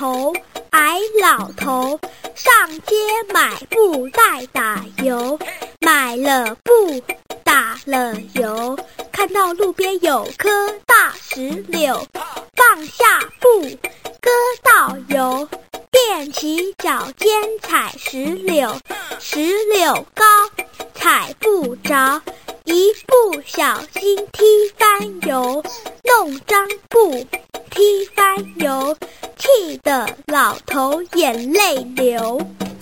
头，矮老头，上街买布来打油，买了布，打了油，看到路边有棵大石榴，放下布，割到油，踮起脚尖踩石榴，石榴高，踩不着，一不小心踢翻油，弄脏布，踢翻油，气得老头眼泪流。